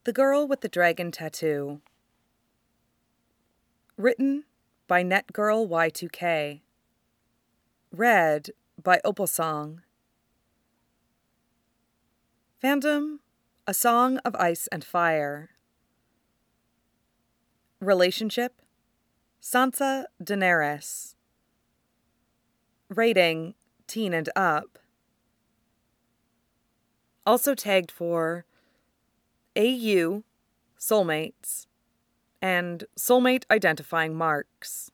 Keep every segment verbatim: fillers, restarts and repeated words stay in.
The Girl with the Dragon Tattoo. Written by NetGirl Y two K. Read by Opalsong. Fandom: A Song of Ice and Fire. Relationship: Sansa Daenerys. Rating: Teen and Up. Also tagged for A U, soulmates, and soulmate identifying marks.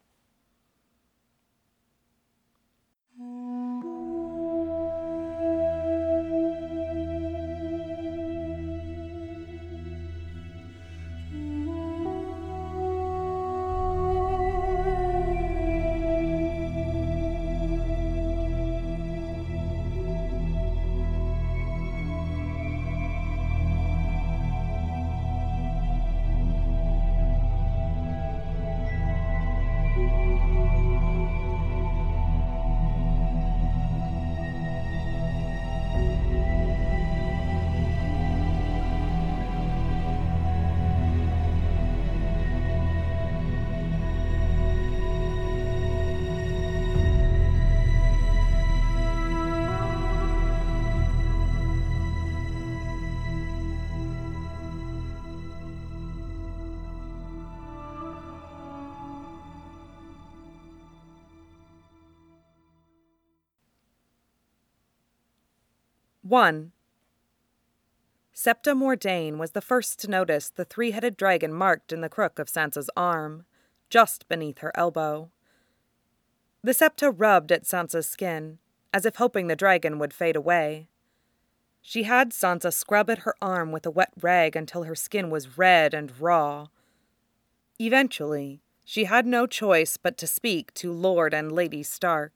one. Septa Mordane was the first to notice the three-headed dragon marked in the crook of Sansa's arm, just beneath her elbow. The Septa rubbed at Sansa's skin, as if hoping the dragon would fade away. She had Sansa scrub at her arm with a wet rag until her skin was red and raw. Eventually, she had no choice but to speak to Lord and Lady Stark.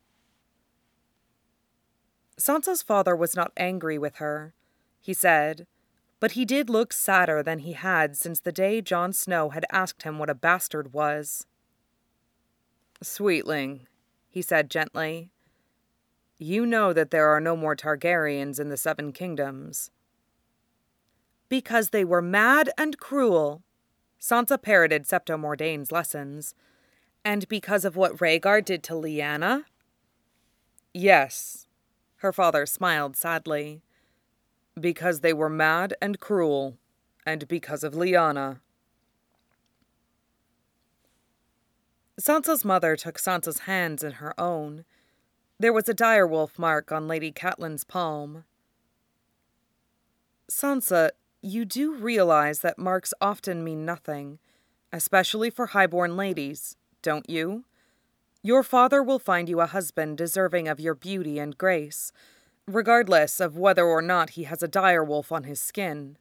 Sansa's father was not angry with her, he said, but he did look sadder than he had since the day Jon Snow had asked him what a bastard was. "Sweetling," he said gently, "you know that there are no more Targaryens in the Seven Kingdoms." "Because they were mad and cruel," Sansa parroted Septa Mordane's lessons. "And because of what Rhaegar did to Lyanna?" "Yes." Her father smiled sadly. "Because they were mad and cruel, and because of Lyanna." Sansa's mother took Sansa's hands in her own. There was a direwolf mark on Lady Catelyn's palm. "Sansa, you do realize that marks often mean nothing, especially for highborn ladies, don't you? Your father will find you a husband deserving of your beauty and grace, regardless of whether or not he has a direwolf on his skin."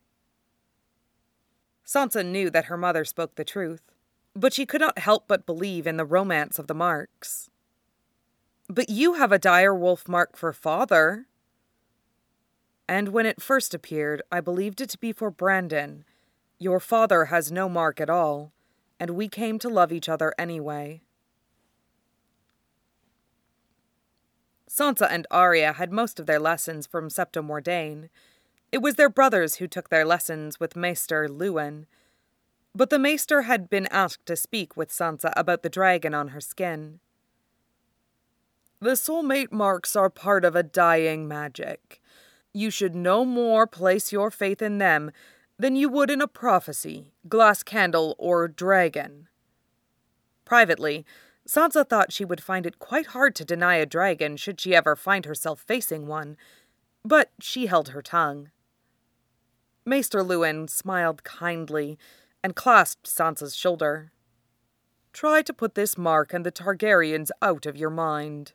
Sansa knew that her mother spoke the truth, but she could not help but believe in the romance of the marks. "But you have a direwolf mark for father." "And when it first appeared, I believed it to be for Brandon. Your father has no mark at all, and we came to love each other anyway." Sansa and Arya had most of their lessons from Septa Mordane. It was their brothers who took their lessons with Maester Luwin. But the Maester had been asked to speak with Sansa about the dragon on her skin. "The soulmate marks are part of a dying magic. You should no more place your faith in them than you would in a prophecy, glass candle, or dragon." Privately, Sansa thought she would find it quite hard to deny a dragon should she ever find herself facing one, but she held her tongue. Maester Luwin smiled kindly and clasped Sansa's shoulder. "Try to put this mark and the Targaryens out of your mind."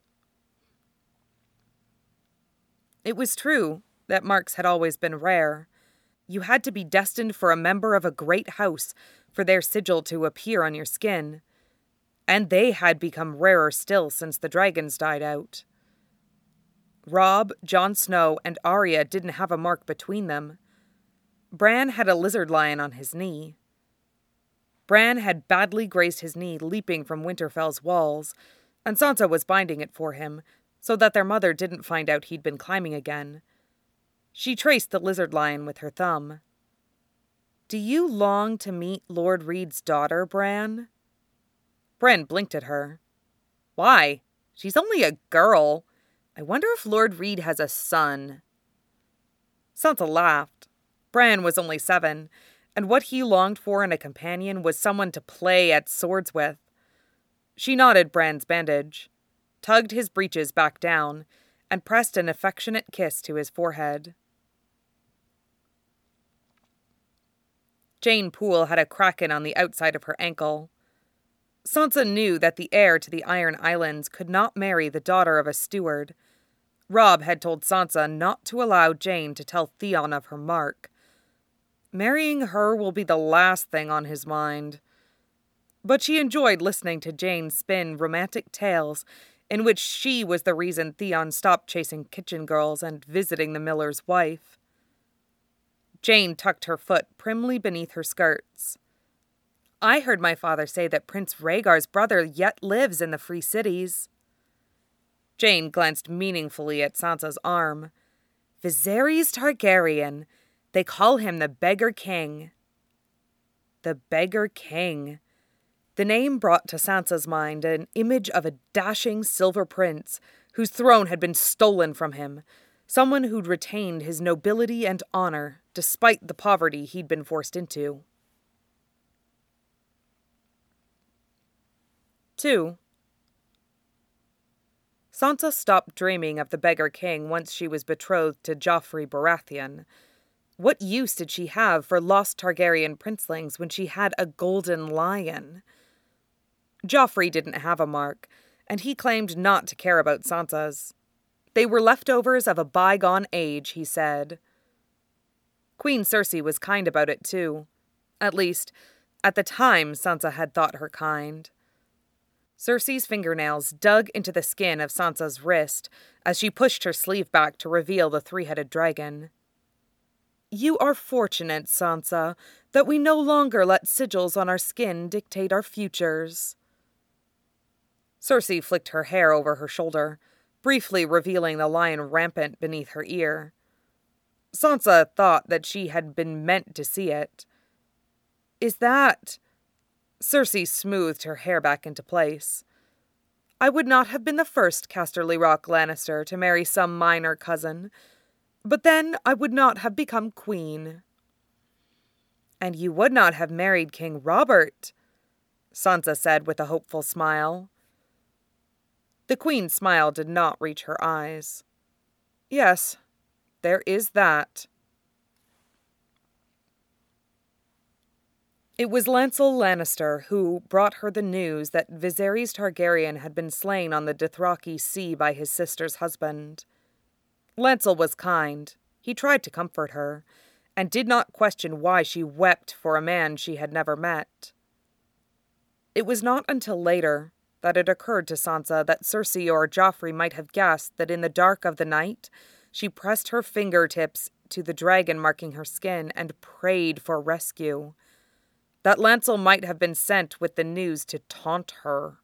It was true that marks had always been rare. You had to be destined for a member of a great house for their sigil to appear on your skin. And they had become rarer still since the dragons died out. Robb, Jon Snow, and Arya didn't have a mark between them. Bran had a lizard lion on his knee. Bran had badly grazed his knee leaping from Winterfell's walls, and Sansa was binding it for him, so that their mother didn't find out he'd been climbing again. She traced the lizard lion with her thumb. Do you long to meet Lord Reed's daughter, Bran? Bran blinked at her. Why? She's only a girl. I wonder if Lord Reed has a son. Sansa laughed. Bran was only seven, and what he longed for in a companion was someone to play at swords with. She knotted Bran's bandage, tugged his breeches back down, and pressed an affectionate kiss to his forehead. Jane Poole had a kraken on the outside of her ankle. Sansa knew that the heir to the Iron Islands could not marry the daughter of a steward. Robb had told Sansa not to allow Jane to tell Theon of her mark. Marrying her will be the last thing on his mind. But she enjoyed listening to Jane spin romantic tales in which she was the reason Theon stopped chasing kitchen girls and visiting the miller's wife. Jane tucked her foot primly beneath her skirts. I heard my father say that Prince Rhaegar's brother yet lives in the Free Cities. Jane glanced meaningfully at Sansa's arm. Viserys Targaryen. They call him the Beggar King. The Beggar King. The name brought to Sansa's mind an image of a dashing silver prince whose throne had been stolen from him, someone who'd retained his nobility and honor despite the poverty he'd been forced into. Two. Sansa stopped dreaming of the Beggar King once she was betrothed to Joffrey Baratheon. What use did she have for lost Targaryen princelings when she had a golden lion? Joffrey didn't have a mark, and he claimed not to care about Sansa's. They were leftovers of a bygone age, he said. Queen Cersei was kind about it, too. At least, at the time Sansa had thought her kind. Cersei's fingernails dug into the skin of Sansa's wrist as she pushed her sleeve back to reveal the three-headed dragon. You are fortunate, Sansa, that we no longer let sigils on our skin dictate our futures. Cersei flicked her hair over her shoulder, briefly revealing the lion rampant beneath her ear. Sansa thought that she had been meant to see it. Is that... Cersei smoothed her hair back into place. I would not have been the first Casterly Rock Lannister to marry some minor cousin, but then I would not have become queen. And you would not have married King Robert, Sansa said with a hopeful smile. The queen's smile did not reach her eyes. Yes, there is that. It was Lancel Lannister who brought her the news that Viserys Targaryen had been slain on the Dothraki Sea by his sister's husband. Lancel was kind. He tried to comfort her, and did not question why she wept for a man she had never met. It was not until later that it occurred to Sansa that Cersei or Joffrey might have guessed that in the dark of the night she pressed her fingertips to the dragon marking her skin and prayed for rescue. That Lancel might have been sent with the news to taunt her.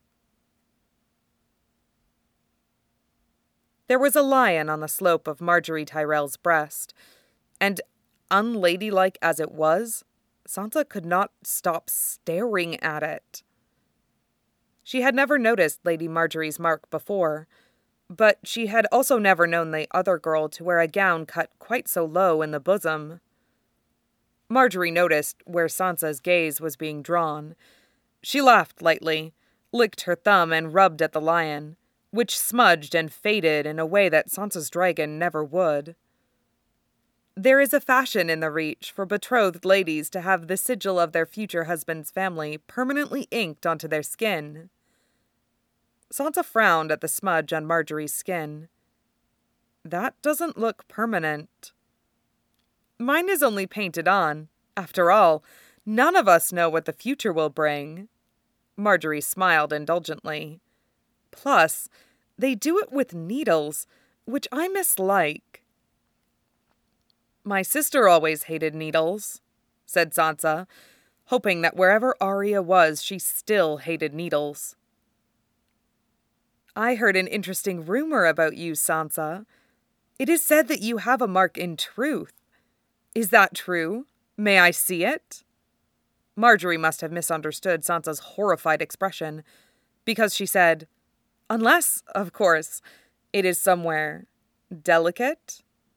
There was a lion on the slope of Margaery Tyrell's breast, and, unladylike as it was, Sansa could not stop staring at it. She had never noticed Lady Margaery's mark before, but she had also never known the other girl to wear a gown cut quite so low in the bosom. Margaery noticed where Sansa's gaze was being drawn. She laughed lightly, licked her thumb and rubbed at the lion, which smudged and faded in a way that Sansa's dragon never would. There is a fashion in the Reach for betrothed ladies to have the sigil of their future husband's family permanently inked onto their skin. Sansa frowned at the smudge on Margaery's skin. That doesn't look permanent. Mine is only painted on. After all, none of us know what the future will bring. Margaery smiled indulgently. Plus, they do it with needles, which I mislike. My sister always hated needles, said Sansa, hoping that wherever Arya was, she still hated needles. I heard an interesting rumor about you, Sansa. It is said that you have a mark in truth. Is that true? May I see it? Marjorie must have misunderstood Sansa's horrified expression, because she said, Unless, of course, it is somewhere delicate?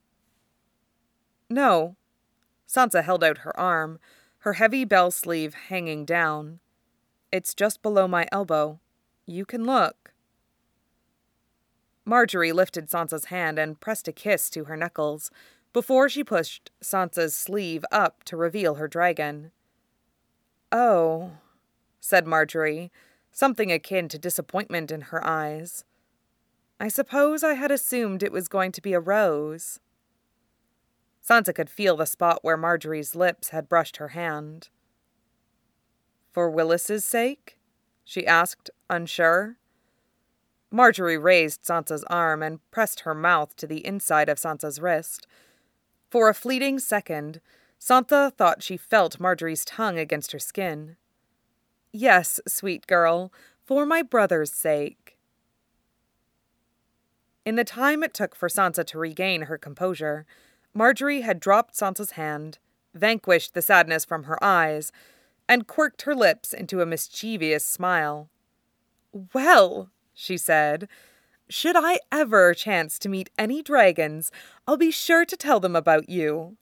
No. Sansa held out her arm, her heavy bell sleeve hanging down. It's just below my elbow. You can look. Marjorie lifted Sansa's hand and pressed a kiss to her knuckles before she pushed Sansa's sleeve up to reveal her dragon. Oh, said Marjorie, something akin to disappointment in her eyes. I suppose I had assumed it was going to be a rose. Sansa could feel the spot where Marjorie's lips had brushed her hand. For Willis's sake? She asked, unsure. Marjorie raised Sansa's arm and pressed her mouth to the inside of Sansa's wrist. For a fleeting second, Sansa thought she felt Marjorie's tongue against her skin. Yes, sweet girl, for my brother's sake. In the time it took for Sansa to regain her composure, Marjorie had dropped Sansa's hand, vanquished the sadness from her eyes, and quirked her lips into a mischievous smile. Well, she said, should I ever chance to meet any dragons, I'll be sure to tell them about you.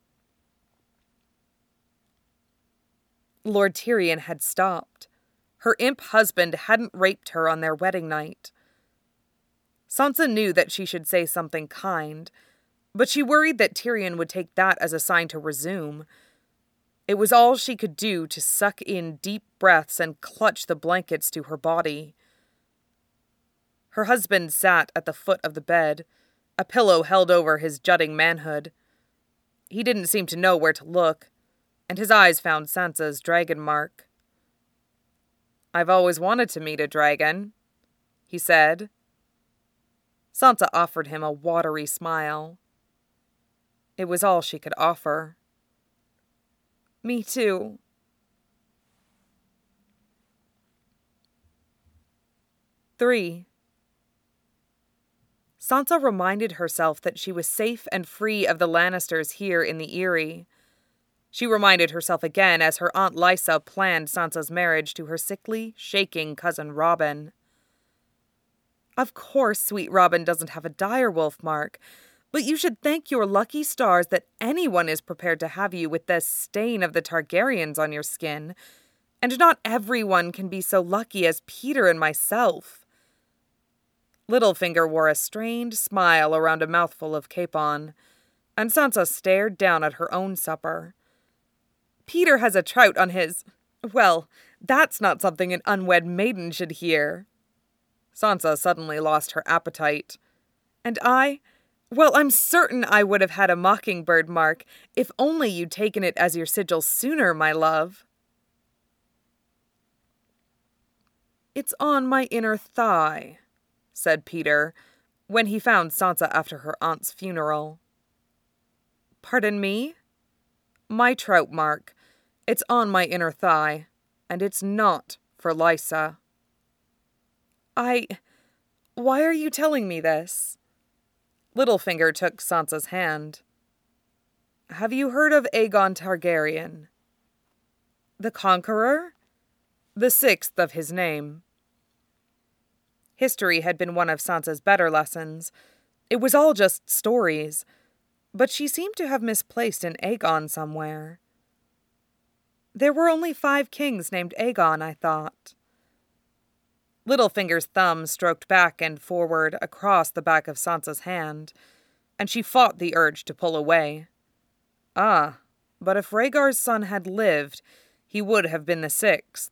Lord Tyrion had stopped. Her imp husband hadn't raped her on their wedding night. Sansa knew that she should say something kind, but she worried that Tyrion would take that as a sign to resume. It was all she could do to suck in deep breaths and clutch the blankets to her body. Her husband sat at the foot of the bed, a pillow held over his jutting manhood. He didn't seem to know where to look, and his eyes found Sansa's dragon mark. I've always wanted to meet a dragon, he said. Sansa offered him a watery smile. It was all she could offer. Me too. Three. Sansa reminded herself that she was safe and free of the Lannisters here in the Eyrie. She reminded herself again as her Aunt Lysa planned Sansa's marriage to her sickly, shaking cousin Robin. Of course sweet Robin doesn't have a direwolf mark, but you should thank your lucky stars that anyone is prepared to have you with the stain of the Targaryens on your skin, and not everyone can be so lucky as Peter and myself. Littlefinger wore a strained smile around a mouthful of capon, and Sansa stared down at her own supper. Peter has a trout on his... Well, that's not something an unwed maiden should hear. Sansa suddenly lost her appetite. And I... Well, I'm certain I would have had a mockingbird mark, if only you'd taken it as your sigil sooner, my love. It's on my inner thigh, said Peter, when he found Sansa after her aunt's funeral. Pardon me? My trout mark. It's on my inner thigh, and it's not for Lysa. I... Why are you telling me this? Littlefinger took Sansa's hand. Have you heard of Aegon Targaryen? The Conqueror? The sixth of his name. History had been one of Sansa's better lessons. It was all just stories, but she seemed to have misplaced an Aegon somewhere. There were only five kings named Aegon, I thought. Littlefinger's thumb stroked back and forward across the back of Sansa's hand, and she fought the urge to pull away. Ah, but if Rhaegar's son had lived, he would have been the sixth.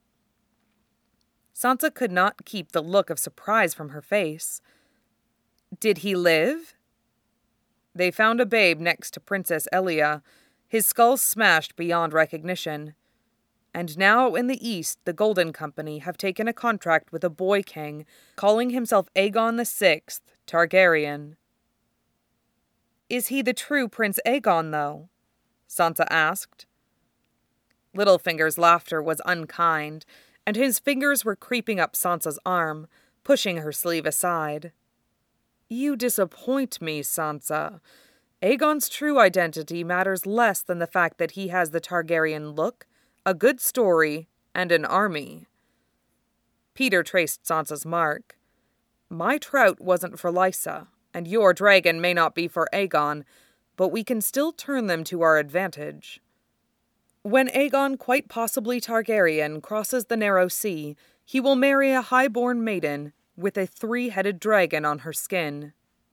Sansa could not keep the look of surprise from her face. Did he live? They found a babe next to Princess Elia, his skull smashed beyond recognition. And now in the east the Golden Company have taken a contract with a boy king, calling himself Aegon the Sixth, Targaryen. Is he the true Prince Aegon, though? Sansa asked. Littlefinger's laughter was unkind, and his fingers were creeping up Sansa's arm, pushing her sleeve aside. You disappoint me, Sansa. Aegon's true identity matters less than the fact that he has the Targaryen look, a good story, and an army. Peter traced Sansa's mark. My trout wasn't for Lysa, and your dragon may not be for Aegon, but we can still turn them to our advantage. When Aegon, quite possibly Targaryen, crosses the narrow sea, he will marry a high-born maiden with a three-headed dragon on her skin.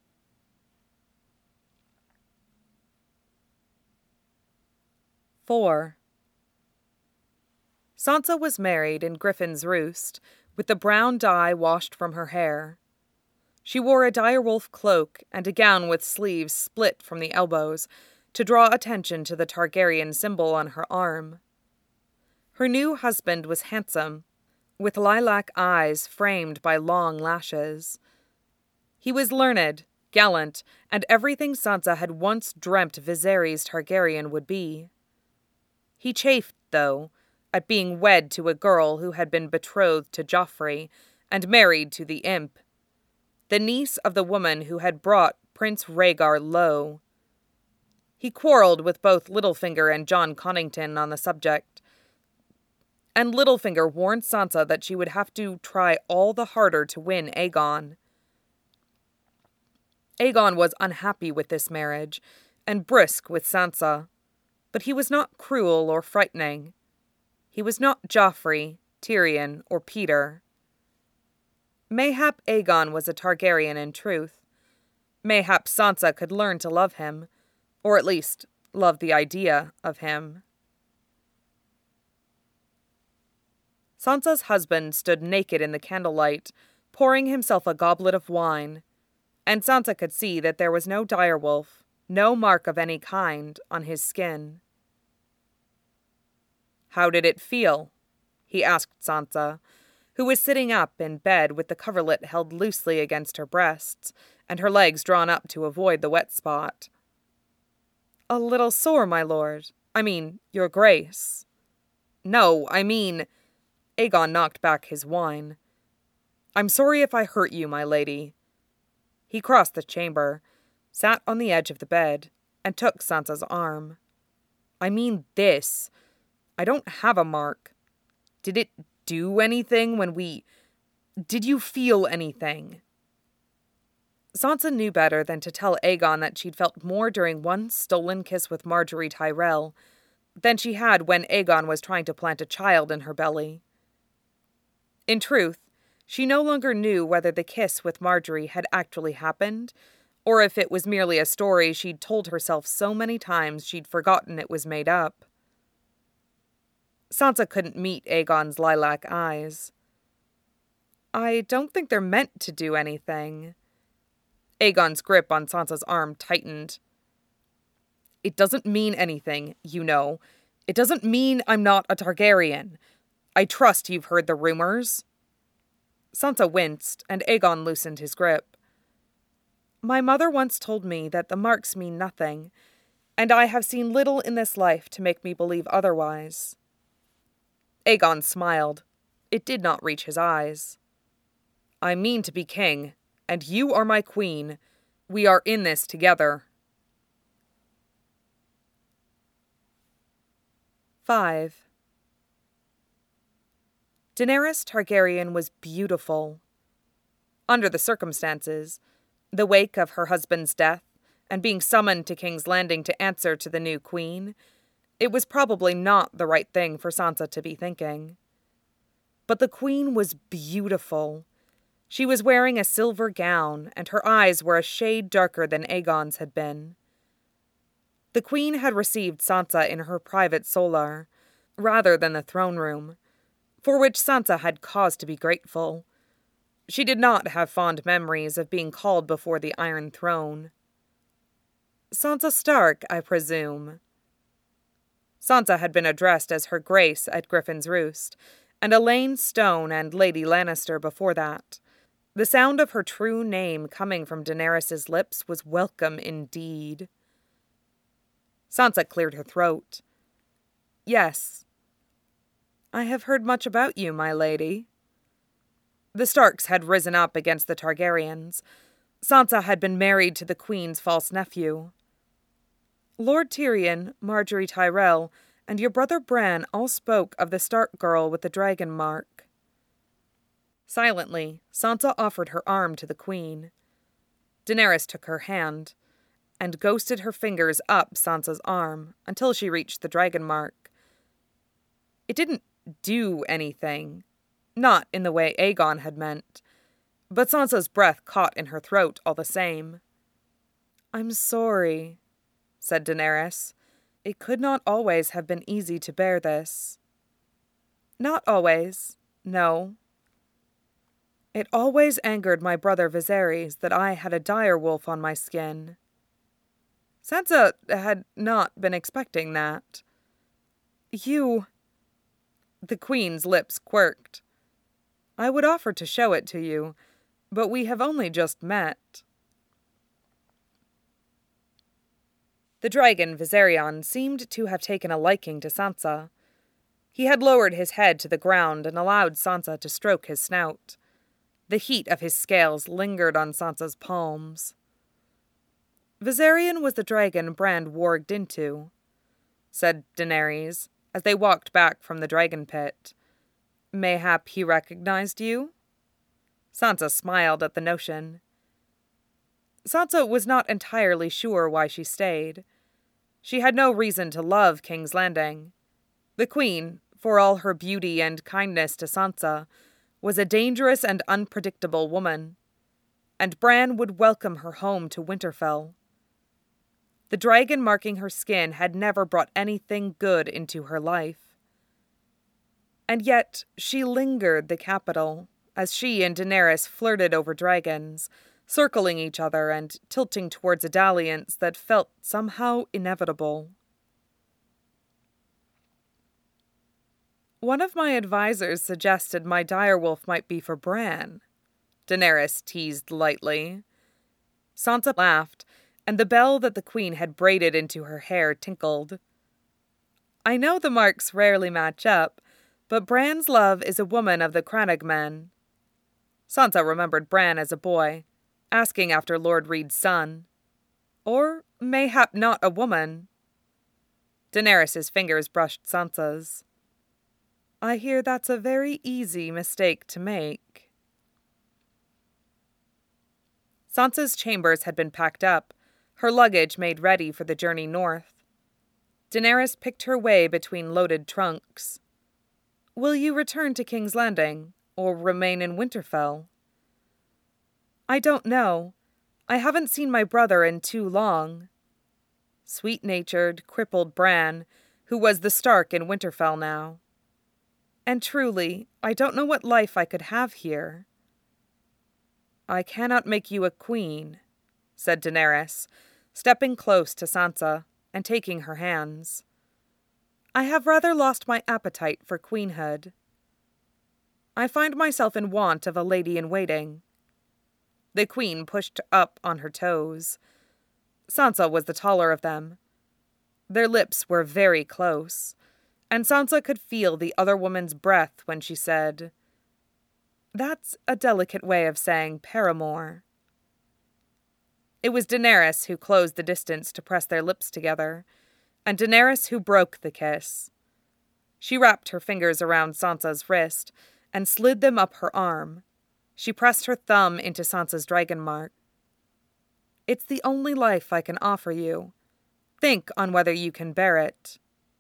Four. Sansa was married in Griffin's Roost, with the brown dye washed from her hair. She wore a direwolf cloak and a gown with sleeves split from the elbows to draw attention to the Targaryen symbol on her arm. Her new husband was handsome, with lilac eyes framed by long lashes. He was learned, gallant, and everything Sansa had once dreamt Viserys Targaryen would be. He chafed, though, at being wed to a girl who had been betrothed to Joffrey and married to the imp, the niece of the woman who had brought Prince Rhaegar low. He quarreled with both Littlefinger and Jon Connington on the subject, and Littlefinger warned Sansa that she would have to try all the harder to win Aegon. Aegon was unhappy with this marriage, and brusque with Sansa, but he was not cruel or frightening. He was not Joffrey, Tyrion, or Peter. Mayhap Aegon was a Targaryen in truth. Mayhap Sansa could learn to love him, or at least love the idea of him. Sansa's husband stood naked in the candlelight, pouring himself a goblet of wine, and Sansa could see that there was no direwolf, no mark of any kind, on his skin. "How did it feel?" he asked Sansa, who was sitting up in bed with the coverlet held loosely against her breasts and her legs drawn up to avoid the wet spot. "A little sore, my lord. I mean, your grace." "No, I mean—" Aegon knocked back his wine. "I'm sorry if I hurt you, my lady." He crossed the chamber, sat on the edge of the bed, and took Sansa's arm. "I mean this. I don't have a mark. Did it do anything when we... Did you feel anything?" Sansa knew better than to tell Aegon that she'd felt more during one stolen kiss with Margaery Tyrell than she had when Aegon was trying to plant a child in her belly. In truth, she no longer knew whether the kiss with Margaery had actually happened, or if it was merely a story she'd told herself so many times she'd forgotten it was made up. Sansa couldn't meet Aegon's lilac eyes. "I don't think they're meant to do anything." Aegon's grip on Sansa's arm tightened. "It doesn't mean anything, you know. It doesn't mean I'm not a Targaryen. I trust you've heard the rumors." Sansa winced, and Aegon loosened his grip. "My mother once told me that the marks mean nothing, and I have seen little in this life to make me believe otherwise." Aegon smiled. It did not reach his eyes. "I mean to be king, and you are my queen. We are in this together." Five. Daenerys Targaryen was beautiful. Under the circumstances, the wake of her husband's death, and being summoned to King's Landing to answer to the new queen, it was probably not the right thing for Sansa to be thinking. But the queen was beautiful. She was wearing a silver gown, and her eyes were a shade darker than Aegon's had been. The queen had received Sansa in her private solar, rather than the throne room, for which Sansa had cause to be grateful. She did not have fond memories of being called before the Iron Throne. "Sansa Stark, I presume." Sansa had been addressed as Her Grace at Griffin's Roost, and Elaine Stone and Lady Lannister before that. The sound of her true name coming from Daenerys's lips was welcome indeed. Sansa cleared her throat. "Yes. I have heard much about you, my lady." The Starks had risen up against the Targaryens. Sansa had been married to the Queen's false nephew. Lord Tyrion, Marjorie Tyrell, and your brother Bran all spoke of the Stark girl with the dragon mark." Silently, Sansa offered her arm to the queen. Daenerys took her hand, and ghosted her fingers up Sansa's arm until she reached the dragon mark. It didn't do anything, not in the way Aegon had meant, but Sansa's breath caught in her throat all the same. "I'm sorry," said Daenerys. "It could not always have been easy to bear this." "Not always, no. It always angered my brother Viserys that I had a direwolf on my skin." Sansa had not been expecting that. "You—" The queen's lips quirked. "I would offer to show it to you, but we have only just met." The dragon Viserion seemed to have taken a liking to Sansa. He had lowered his head to the ground and allowed Sansa to stroke his snout. The heat of his scales lingered on Sansa's palms. "Viserion was the dragon Bran warged into," said Daenerys, as they walked back from the dragon pit. "Mayhap he recognized you?" Sansa smiled at the notion. Sansa was not entirely sure why she stayed. She had no reason to love King's Landing. The queen, for all her beauty and kindness to Sansa, was a dangerous and unpredictable woman, and Bran would welcome her home to Winterfell. The dragon marking her skin had never brought anything good into her life. And yet she lingered the capital, as she and Daenerys flirted over dragons, circling each other and tilting towards a dalliance that felt somehow inevitable. "One of my advisors suggested my direwolf might be for Bran," Daenerys teased lightly. Sansa laughed, and the bell that the queen had braided into her hair tinkled. "I know the marks rarely match up, but Bran's love is a woman of the Crannog men." Sansa remembered Bran as a boy, asking after Lord Reed's son. Or mayhap not a woman. Daenerys' fingers brushed Sansa's. "I hear that's a very easy mistake to make." Sansa's chambers had been packed up, her luggage made ready for the journey north. Daenerys picked her way between loaded trunks. "Will you return to King's Landing, or remain in Winterfell?" "I don't know. I haven't seen my brother in too long." Sweet-natured, crippled Bran, who was the Stark in Winterfell now. "And truly, I don't know what life I could have here." "I cannot make you a queen," said Daenerys, stepping close to Sansa and taking her hands. "I have rather lost my appetite for queenhood. I find myself in want of a lady-in-waiting." The queen pushed up on her toes. Sansa was the taller of them. Their lips were very close, and Sansa could feel the other woman's breath when she said, "That's a delicate way of saying paramour." It was Daenerys who closed the distance to press their lips together, and Daenerys who broke the kiss. She wrapped her fingers around Sansa's wrist and slid them up her arm. She pressed her thumb into Sansa's dragon mark. "It's the only life I can offer you. Think on whether you can bear it."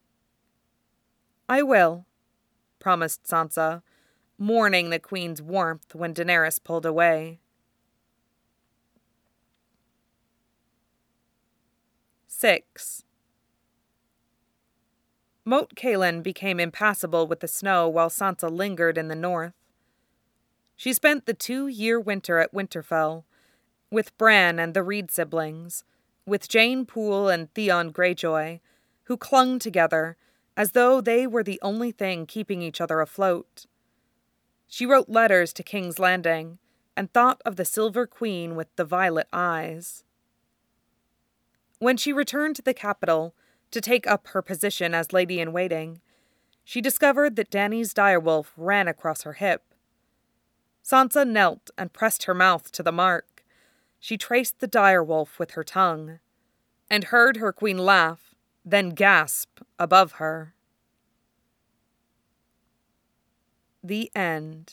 "I will," promised Sansa, mourning the queen's warmth when Daenerys pulled away. Six. Moat Cailin became impassable with the snow while Sansa lingered in the north. She spent the two-year winter at Winterfell, with Bran and the Reed siblings, with Jane Poole and Theon Greyjoy, who clung together as though they were the only thing keeping each other afloat. She wrote letters to King's Landing and thought of the Silver Queen with the violet eyes. When she returned to the capital to take up her position as lady-in-waiting, she discovered that Dany's direwolf ran across her hip. Sansa knelt and pressed her mouth to the mark. She traced the direwolf with her tongue. and heard her queen laugh, then gasp above her. The end.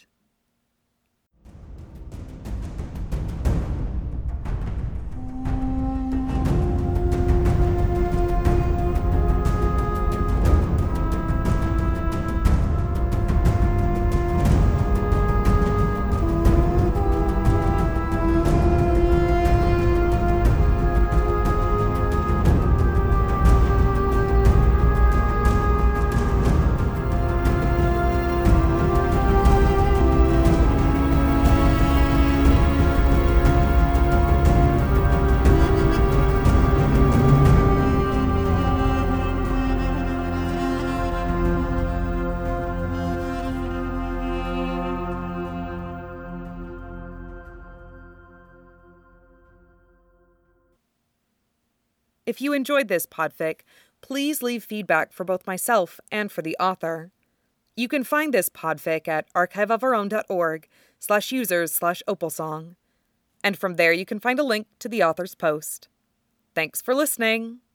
If you enjoyed this podfic, please leave feedback for both myself and for the author. You can find this podfic at archiveofurown.org slash users slash opalsong. And from there you can find a link to the author's post. Thanks for listening!